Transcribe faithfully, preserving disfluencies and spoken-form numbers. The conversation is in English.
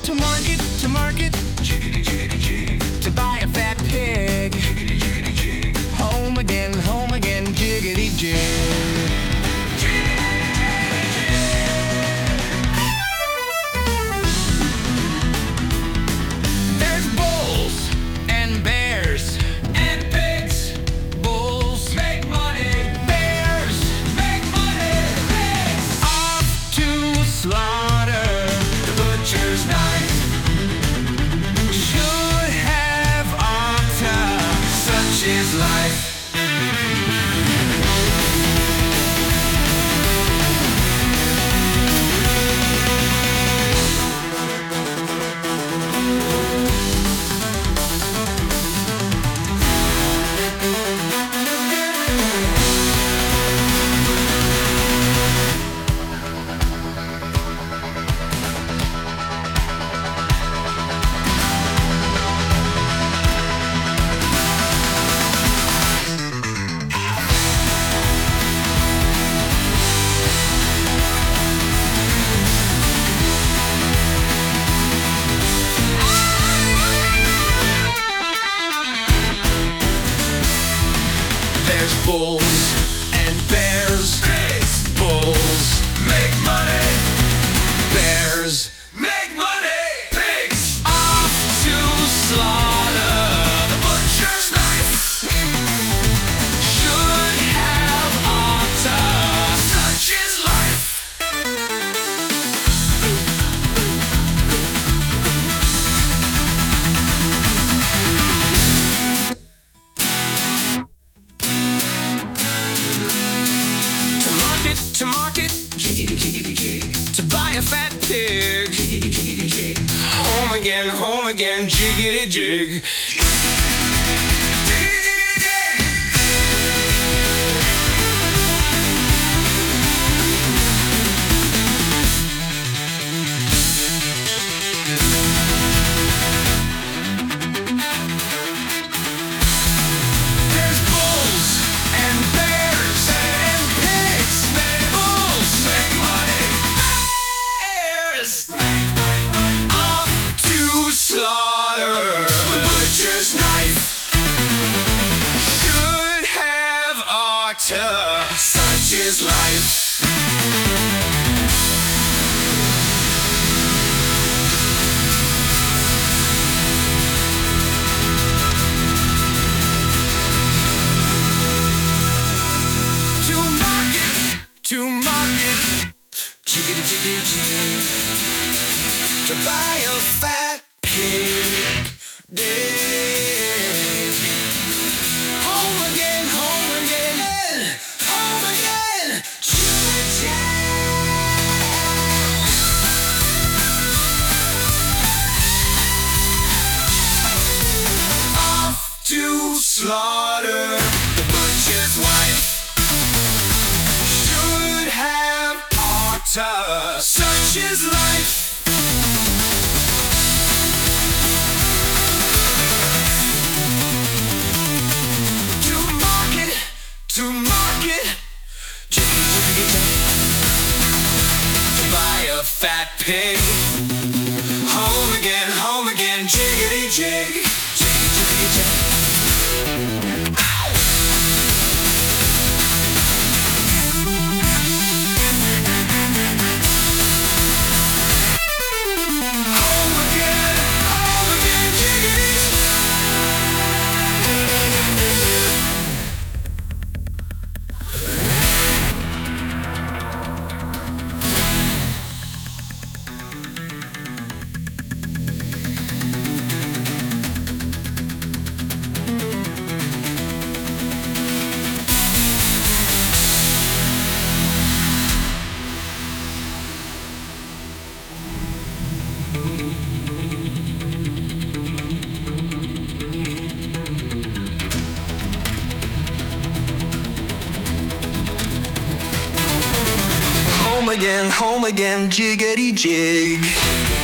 To market, to market, to buy a fat pig. Home again, home again, jiggity jig. There's bulls and bears and pigs. Bulls make money, bears make money, pigs off to slaughter. The butcher's knife should have oughta, such is life. There's bulls and bears. Pigs. Bulls make money. Bears make money. Pigs off to slaughter. The butcher's knife should have oughta, such is life. To market, to buy a fat pig. Home again, home again, jiggity jig. There's bulls and bears and pigs. Bulls make money. Bears off to slaughter. The butcher's knife should have oughta, such is life. To market, to market, jiggity jiggity jig, to buy a fat pig. Dig. Home again, home again, home again, jiggity jig. Off to slaughter. The butcher's wife should have oughta, such is life. To market, to market, jiggity jig, to buy a fat pig. Home again, home again, jiggity jig, jiggity jig. Home again, home again, jiggity. Home again, home again, jiggity jig.